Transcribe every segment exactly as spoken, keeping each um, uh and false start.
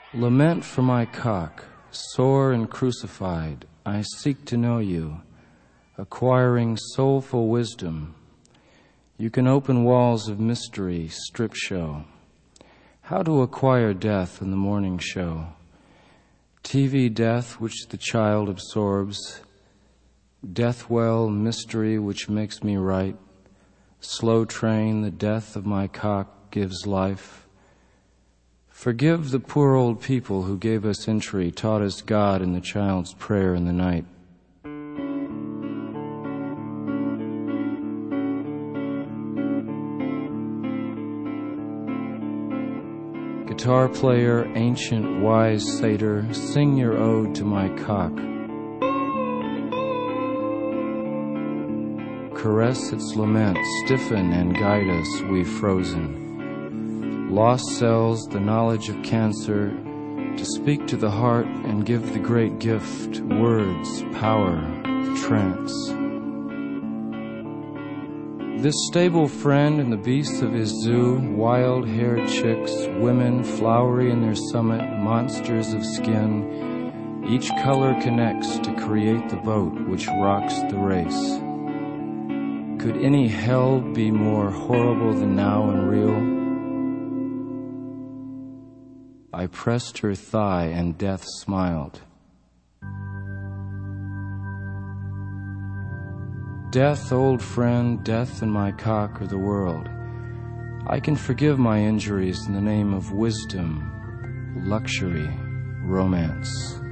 Lament for my cock, sore and crucified, I seek to know you, acquiring soulful wisdom. You can open walls of mystery, strip show. How to acquire death in the morning show. T V death which the child absorbs. Death well mystery which makes me right. Slow train, the death of my cock gives life. Forgive the poor old people who gave us entry, taught us God in the child's prayer in the night. Guitar player, ancient wise satyr, sing your ode to my cock. Caress its lament, stiffen and guide us, we frozen. Lost cells, the knowledge of cancer, to speak to the heart and give the great gift, words, power, trance. This stable friend and the beasts of his zoo, wild-haired chicks, women, flowery in their summit, monsters of skin, each color connects to create the boat which rocks the race. Could any hell be more horrible than now and real? I pressed her thigh and death smiled. Death, old friend, death and my cock are the world. I can forgive my injuries in the name of wisdom, luxury, romance.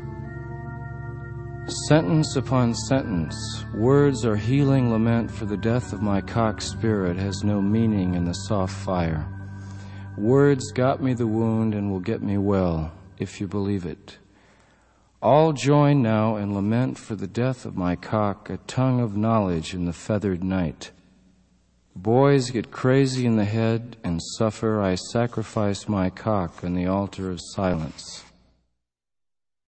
Sentence upon sentence, words are healing lament for the death of my cock spirit has no meaning in the soft fire. Words got me the wound and will get me well, if you believe it. All join now and lament for the death of my cock, a tongue of knowledge in the feathered night. Boys get crazy in the head and suffer. I sacrifice my cock on the altar of silence.